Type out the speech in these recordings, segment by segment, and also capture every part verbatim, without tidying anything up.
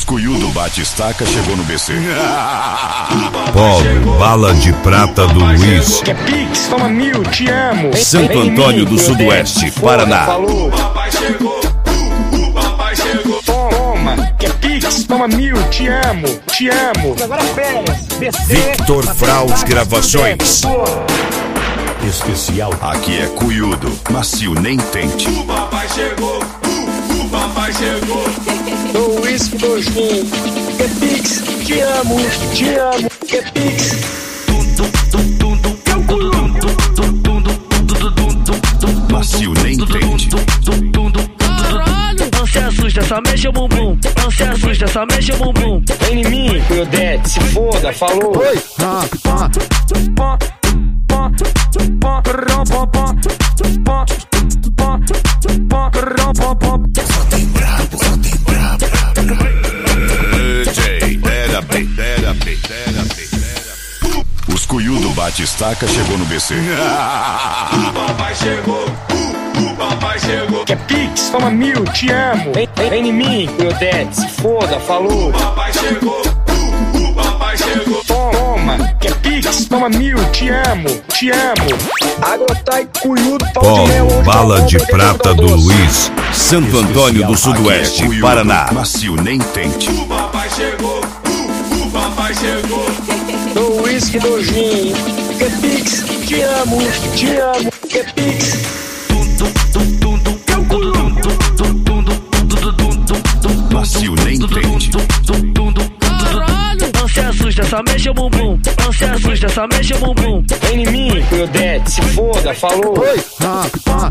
Os cuiú do Batistaca chegou no B C. Polo, bala de prata do Luiz. Quer Pix? Toma mil, te amo. Santo Antônio do Sudoeste, Paraná. Falou. O papai chegou, o papai chegou. Toma, quer Pix? Toma mil, te amo, te amo. Agora férias, B C. Victor Fraus Gravações. Especial. Aqui é cuiudo, macio, nem tente. O papai chegou, o papai chegou. Luiz Dojinho, quer Pix? Te amo, te amo, quer Pix? Macio, nem tente. Não se assusta, só mexe o bumbum. Não se assusta, só mexe o bumbum. Vem em mim, Cuyodete, se foda, falou. Oi. Ah, ah. Só tem brabo, só tem brabo. D J, dera bem, dera bem, dera bem. Os cuiú do Batistaca chegou no B C. O papai chegou, o papai chegou. Quer Pix? Toma mil, te amo. Vem, vem, vem em mim, Cuyodete, se foda, falou. O papai chegou, o papai chegou. Toma, quer Pix? Toma mil, te amo, te amo. Agrotai, cuiudo, pau de mel. Polo, bala de prata do Luiz. Santo Antônio do Sudoeste, cuiudo, Paraná. Macio, nem tente. O papai chegou, o papai chegou. Luiz Dojinho, quer Pix? Te amo, te amo, quer Pix? Macio, nem tente. Não se assusta, só mexe o bumbum. Não se assusta, só mexe o bumbum. Vem em mim, Cuyodete, se foda, falou. Oi. Ah, ah.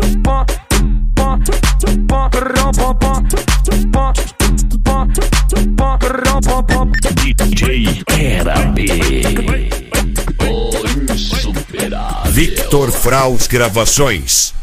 D J Era B. Victor Fraus Gravações.